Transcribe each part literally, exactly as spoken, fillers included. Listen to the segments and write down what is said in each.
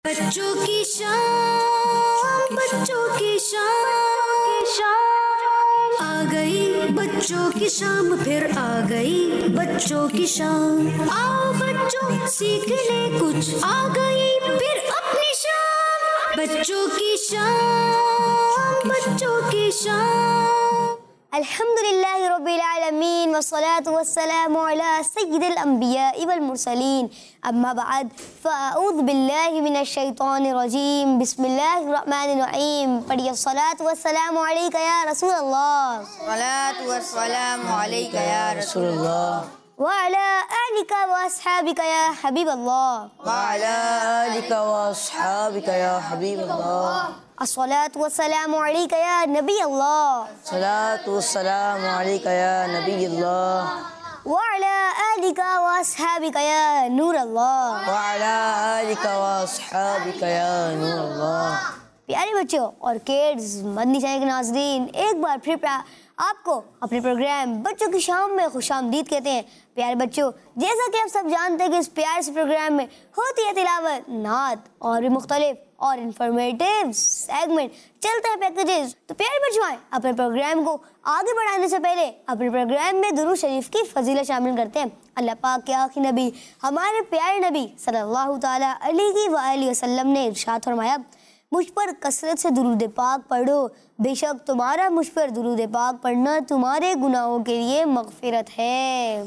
बच्चों की शाम, बच्चों की शाम आ गई, बच्चों की शाम फिर आ गई, बच्चों की शाम। आओ बच्चों सीखने कुछ, आ गई फिर अपनी शाम। बच्चों की शाम, बच्चों की शाम। अल्हम्दुलिल्लाहि रब्बिल आलमीन वस्सलातु वस्सलामु अला सय्यिदिल अंबियाइ वल मुरसलीन, अम्मा बाद फ़अऊज़ु बिल्लाहि मिनश शैतानिर रजीम, बिस्मिल्लाहिर रहमानिर रहीम। पढ़िए सलातु वस्सलामु अलैका या रसूल अल्लाह, सलातु वस्सलामु अलैका या रसूल अल्लाह, व अला आलिका व अस्हाबिका या हबीब अल्लाह, व अला आलिका व अस्हाबिका या हबीब अल्लाह। अस्सलातु वस्सलामु अलैका या नबी अल्लाह, सलातु वस्सलामु अलैका या नबी अल्लाह, व अला आलिका व अस्हाबिका या नूर अल्लाह, व अला आलिका व अस्हाबिका या नूर अल्लाह। प्यारे बच्चों और किड्स, मदनी चैनल के नाज़रीन, एक बार फिर आपको अपने प्रोग्राम बच्चों की शाम में खुशामदीद कहते हैं। प्यारे बच्चों, जैसा कि आप सब जानते हैं कि इस प्यारे से प्रोग्राम में होती है तिलावत, नात और भी मुख्तलिफ और इंफॉर्मेटिव सेगमेंट चलते हैं पैकेजेस। तो प्यारे बच्चों, आए अपने प्रोग्राम को आगे बढ़ाने से पहले अपने प्रोग्राम में दुरूद शरीफ की फजीलत शामिल करते हैं। अल्लाह पाक के आखिरी नबी हमारे प्यारे नबी सल्लल्लाहु ताला अलैहि व आलिहि वसल्लम ने इरशाद फरमाया, मुझ पर कसरत से दुरूद पाक पढ़ो, बेशक तुम्हारा मुझ पर दुरूद पाक पढ़ना तुम्हारे गुनाहों के लिए मगफिरत है।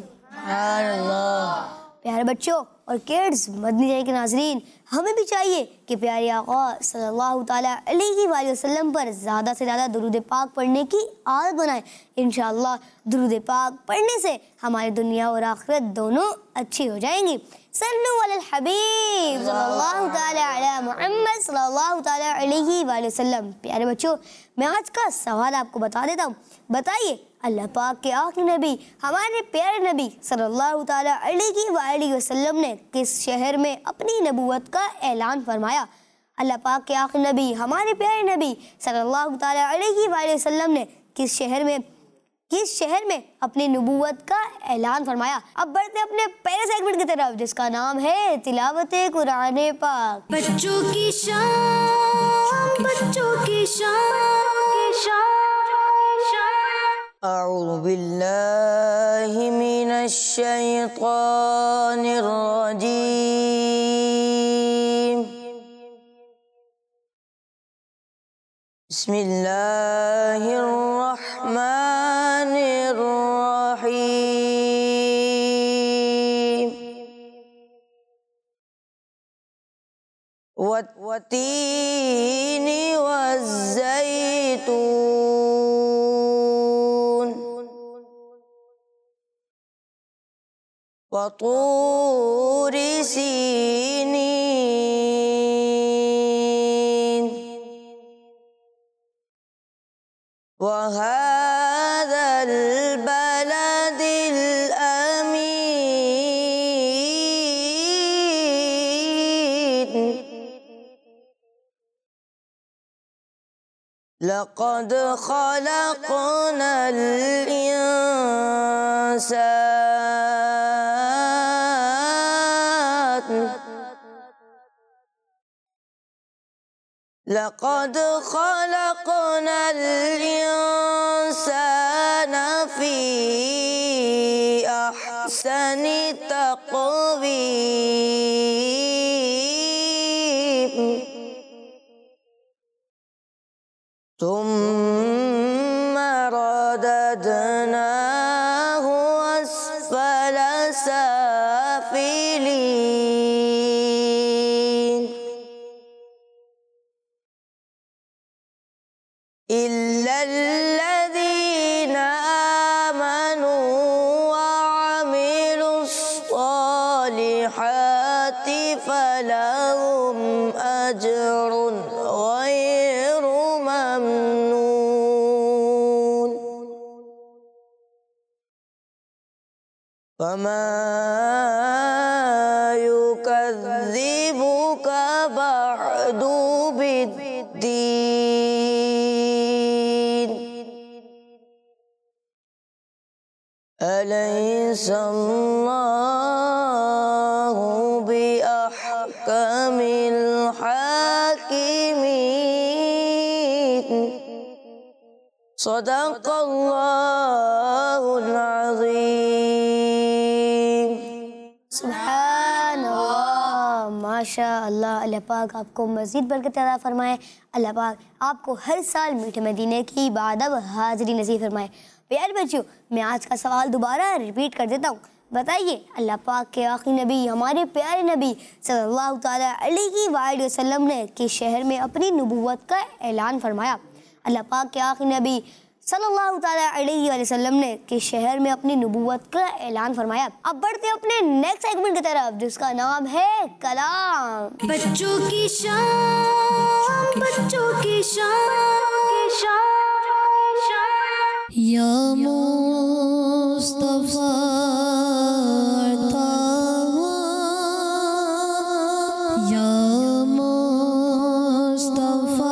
अल्लाह। प्यारे बच्चों और किड्स, मदनी चैनल के नाज़रीन, हमें भी चाहिए कि प्यारे आका सल्लल्लाहु ताला अलैहि वसल्लम पर ज़्यादा से ज़्यादा दुरूद पाक पढ़ने की आदत बनाएं। इंशाअल्लाह दुरूद पाक पढ़ने से हमारी दुनिया और आखिरत दोनों अच्छी हो जाएंगी। सल्लु अलल हबीब सल्लल्लाहु ताला अला मुहम्मद सल्लल्लाहु ताला अलैहि वसल्लम। प्यारे बच्चों, मैं आज का सवाल आपको बता देता हूँ। बताइए, अल्लाह पाक के आखिरी नबी हमारे प्यारे नबी सल्लल्लाहु ताला अलैहि वसल्लम ने किस शहर में अपनी नबूवत का ऐलान फरमाया? अल्लाह पाक के आखिरी नबी हमारे प्यारे नबी सल्लल्लाहु ताला अलैहि वसल्लम ने किस शहर में किस शहर में अपनी नबूवत का ऐलान फरमाया? अब बढ़ते अपने पहले सेगमेंट की तरफ, जिसका नाम है तिलावत कुरान पाक। बच्चों की शाम, बच्चों की शाम। अऊज़ु बिल्लाहि मिनश शैतानिर रजीम, बिस्मिल्लाहिर रहमानिर रहीम। वत्तीनी वज़्ज़ैतून वतूरि सीनीन वहाज़ल बलदिल अमीन। लक़द ख़लक़नल इंसान लक़द ख़लक़नल इंसान फ़ी अहसनि तक़वीम। तुम्म रददनाहु अस्फल साफिलीन। इल्लल्लज़ीना आमनू व अमिलुस्सॉलिहाति फलहुम अज्रुन गैरु ममनून। फमा युकज़्ज़िबुका बअदु बिद्दीन। अलैहिस्सलाहु बिअहकमिल सदक़ल्लाहुल अज़ीम। सुभानअल्लाह, माशा अल्लाह। अल्लाह पाक आपको मज़ीद बरकत अता फरमाए। अल्लाह पाक आपको हर साल मीठे मदीने की बादब हाज़िरी नसीब फरमाए। प्यारे बच्चों, मैं आज का सवाल दोबारा रिपीट कर देता हूँ। बताइए, अल्लाह पाक के आखिरी नबी, हमारे प्यारे नबी सल्लल्लाहु ताला अलैहि वसल्लम ने किस शहर में अपनी नबूवत का ऐलान फरमाया? अल्लाह पाक के आखिरी नबी सल्लल्लाहु ताला अलैहि वसल्लम ने किस शहर में अपनी नबूवत का ऐलान फरमाया? अब बढ़ते हैं अपने नेक्स्ट सेगमेंट की तरफ, जिसका नाम है कलाम। बच्चों की शान, बच्चों की शान, या मुस्तफा या मुस्तफा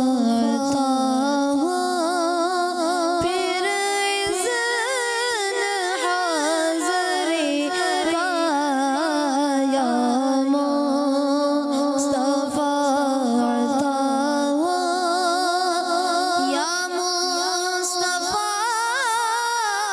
फिर इज़्न हाज़री का या मुस्तफा या मुस्तफा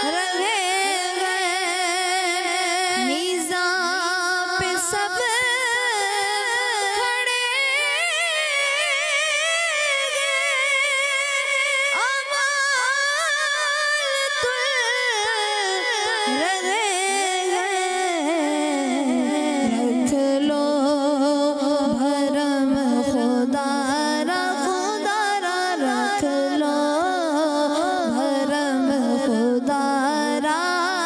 रहे मीज़ान पे सब खड़े अमाल तुल रहे रख लो भरम खुदारा खुदारा रख लो भरम खुदारा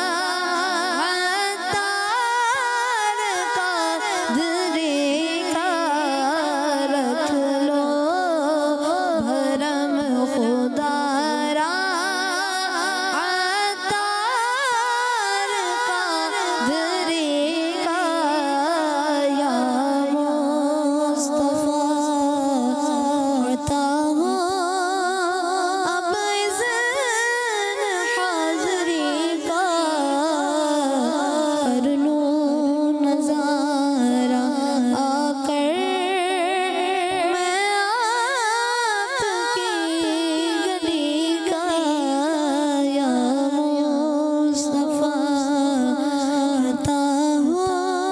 तार का दरे का रख लो भरम खुदारा तार का दरे का या मुस्तफा अता हो अब इज़्न हाज़री का कर लूं नज़ारा आकर मैं आपकी गली का या मुस्तफा अता हो।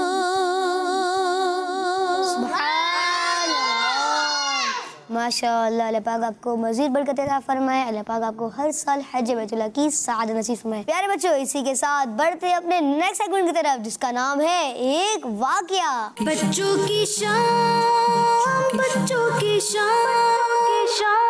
माशाअल्लाह, अल्लाह पाक आपको मज़ीद बरकत अता फरमाए। अल्लाह पाक आपको हर साल हज बैतुल्लाह की सआदत नसीब फरमाए। प्यारे बच्चों, इसी के साथ बढ़ते हैं अपने नेक्स्ट सेगमेंट की तरफ, जिसका नाम है एक वाकया। बच्चों की शाम, बच्चों की शाम।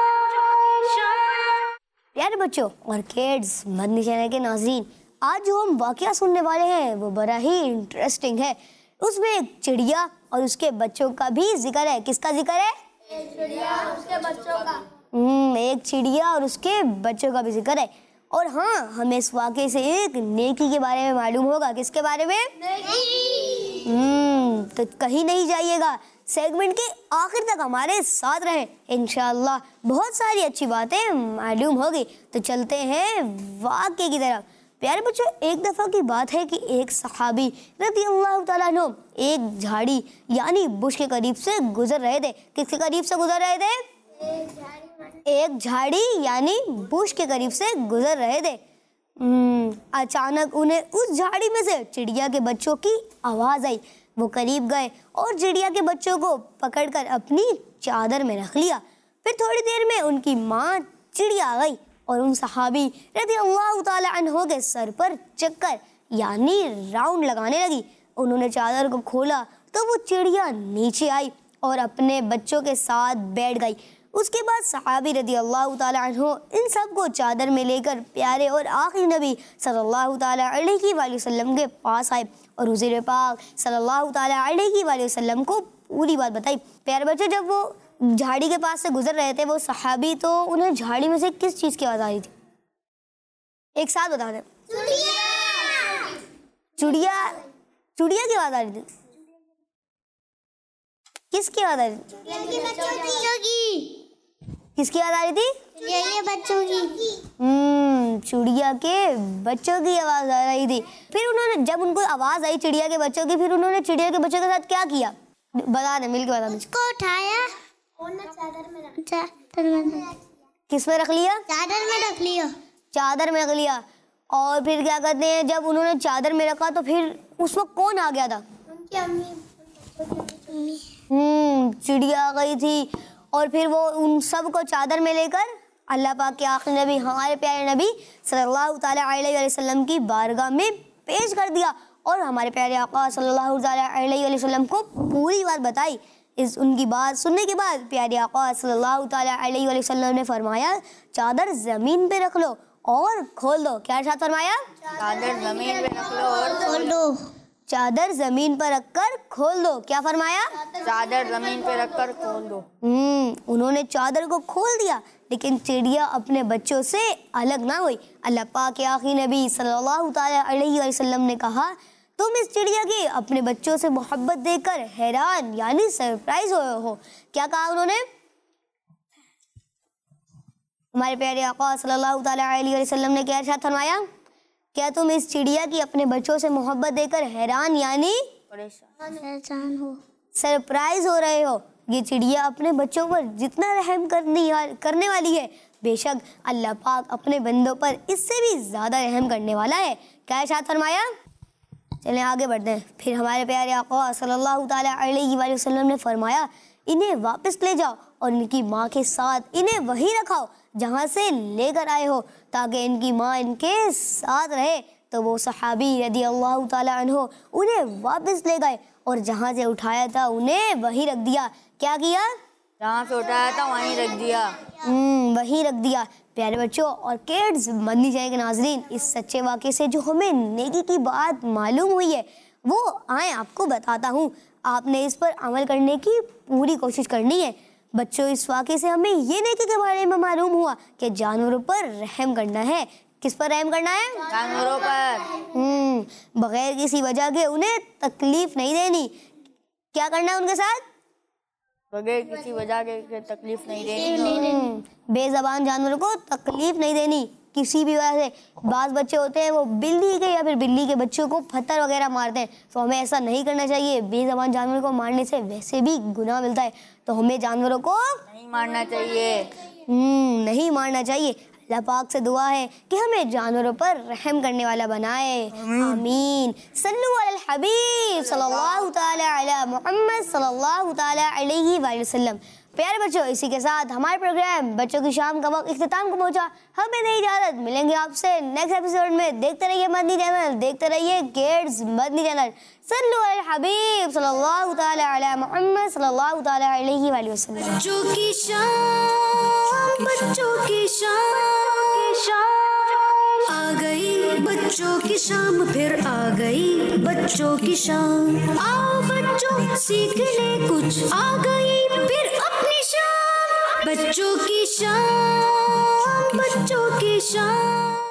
प्यारे बच्चों और किड्स मदनी चैनल के नाज़रीन, आज जो हम वाकया सुनने वाले हैं वो बड़ा ही इंटरेस्टिंग है। उसमें एक चिड़िया और उसके बच्चों का भी जिक्र है। किसका जिक्र है? हम्म एक चिड़िया और उसके बच्चों का भी जिक्र है। और हाँ, हमें इस वाकये से एक नेकी के बारे में मालूम होगा। किसके बारे में? हम्म तो कहीं नहीं जाइएगा, सेगमेंट के आखिर तक हमारे साथ रहें। इंशाअल्लाह बहुत सारी अच्छी बातें मालूम होगी। तो चलते हैं वाकये की तरफ। प्यारे बच्चों, एक दफ़ा की बात है कि एक सहाबी रज़ी अल्लाह तआला अन्हु एक झाड़ी यानी बुश के करीब से गुजर रहे थे। किसके करीब से गुजर रहे थे? एक झाड़ी यानी बुश के करीब से गुजर रहे थे। अचानक उन्हें उस झाड़ी में से चिड़िया के बच्चों की आवाज़ आई। वो करीब गए और चिड़िया के बच्चों को पकड़कर अपनी चादर में रख लिया। फिर थोड़ी देर में उनकी माँ चिड़िया आ गई और उन सहाबी रज़ी अल्लाह तआला अन्हु के सर पर चक्कर यानी राउंड लगाने लगी। उन्होंने चादर को खोला तो वो चिड़िया नीचे आई और अपने बच्चों के साथ बैठ गई। उसके बाद सहाबी रज़ी अल्लाह तआला अन्हु इन सब को चादर में लेकर प्यारे और आखिरी नबी सल्लल्लाहु तआला अलैहि वसल्लम के पास आए और हुज़ूर पाक सल्लल्लाहु तआला अलैहि वसल्लम को पूरी बात बताई। प्यारे बच्चों, जब वो झाड़ी के पास से गुजर रहे थे वो सहाबी, तो उन्हें झाड़ी में से किस चीज़ की आवाज़ आ रही थी? एक साथ बता दें। चुड़िया चुड़िया की आवाज़ आ रही थी। किसकी आवाज़ आ रही थी? किसकी आवाज़ आ रही थी? बच्चों की। हम्म चिड़िया के बच्चों की आवाज़ आ रही थी। फिर उन्होंने, जब उनको आवाज़ आई चिड़िया के बच्चों की, फिर उन्होंने चिड़िया के बच्चों के साथ क्या किया? बता दें, मिलके बता दें। उसको उठाया और चादर में रख चादर में किस में रख लिया? चादर में रख लिया। चादर में रख लिया। और फिर क्या कहते हैं, जब उन्होंने चादर में रखा तो फिर उस वक्त कौन आ गया था? उनकी अम्मी। हम्म चिड़िया आ गई थी और फिर वो उन सब को चादर में लेकर अल्लाह पाक के आखिरी नबी, हमारे प्यारे नबी सल्लल्लाहु तआला अलैहि वसल्लम की बारगाह में पेश कर दिया और हमारे प्यारे आका सल्लल्लाहु तआला अलैहि वसल्लम को पूरी बात बताई। इस उनकी बात सुनने के बाद प्यारे आका सल्लल्लाहु तआला अलैहि वसल्लम ने फरमाया, चादर ज़मीन पे रख लो और खोल दो। क्या इरशाद फरमाया? चादर जमीन पे रख लो और खोल दो। चादर जमीन पर रखकर खोल दो। क्या फरमाया? चादर जमीन पे रखकर खोल दो। हम्म उन्होंने चादर को खोल दिया, लेकिन चिड़िया अपने बच्चों से अलग ना हुई। अल्लाह पाक के आखिरी नबी सल्लल्लाहु तआला अलैहि वसल्लम ने कहा, तुम इस चिड़िया की अपने बच्चों से मोहब्बत देकर हैरान यानी सरप्राइज हुए हो। क्या कहा उन्होंने? हमारे प्यारे आका सल्लल्लाहु तआला अलैहि वसल्लम ने क्या इरशाद फरमाया? क्या तुम इस चिड़िया की अपने बच्चों से मोहब्बत देकर हैरान यानी परेशान हो, सरप्राइज हो रहे हो? ये चिड़िया अपने बच्चों पर जितना रहम करनी करने वाली है, बेशक अल्लाह पाक अपने बंदों पर इससे भी ज़्यादा रहम करने वाला है। क्या इरशाद फरमाया? चलें आगे बढ़ते हैं। फिर हमारे प्यारे आका सल्लल्लाहु ताला अलैहि वसल्लम ने फरमाया, इन्हें वापस ले जाओ और इनकी माँ के साथ इन्हें वहीं रखाओ जहाँ से लेकर आए हो, ताकि इनकी माँ इनके साथ रहे। तो वो सहाबी रदी अल्लाह ताला अन्हो उन्हें वापस ले गए और जहाँ से उठाया था उन्हें वहीं रख दिया। क्या किया? जहाँ से उठाया था वहीं रख दिया। हम्म वहीं रख दिया। प्यारे बच्चों और किड्स, मदनी चैनल के नाजरीन, इस सच्चे वाक़े से जो हमें नेकी की बात मालूम हुई है वो आए आपको बताता हूँ। आपने इस पर अमल करने की पूरी कोशिश करनी है। बच्चों, इस वाक़े से हमें ये नेकी के बारे में मालूम हुआ कि जानवरों पर रहम करना है। किस पर रहम करना है? जानवरों पर। हम्म बगैर किसी वजह के उन्हें तकलीफ नहीं देनी। क्या करना है उनके साथ? बगैर किसी वजह के तकलीफ नहीं देनी। बेज़बान जानवरों को तकलीफ नहीं देनी किसी भी वजह से। बाज़ बच्चे होते हैं वो बिल्ली के या फिर बिल्ली के बच्चों को पत्थर वगैरह मारते हैं, तो हमें ऐसा नहीं करना चाहिए। बेज़बान जानवरों को मारने से वैसे भी गुनाह मिलता है, तो हमें जानवरों को नहीं मारना चाहिए। हम्म नहीं मारना चाहिए। अल्लाह पाक से दुआ है कि हमें जानवरों पर रहम करने वाला बनाए। आमीन। सल्लु अलल हबीब सल्लल्लाहु ताला अला मुहम्मद सल्लल्लाहु ताला अलैहि वसल्लम। प्यारे बच्चों, इसी के साथ हमारे प्रोग्राम बच्चों की शाम का वक्त इख्तिताम को पहुंचा। हमें नहीं इजाजत, मिलेंगे आपसे नेक्स्ट एपिसोड में। देखते रहिए मदनी चैनल, देखते रहिए किड्स मदनी चैनल। सल्लु अलल हबीब सल्लल्लाहु ताला अला मुहम्मद सल्लल्लाहु ताला अलैहि वसल्लम। बच्चों की शाम, बच्चों की शाम आ गई, बच्चों की शाम फिर आ गई, बच्चों की शाम। आओ बच्चों सीख ले कुछ, आ गई फिर अपनी शाम। बच्चों की शाम, बच्चों की शाम।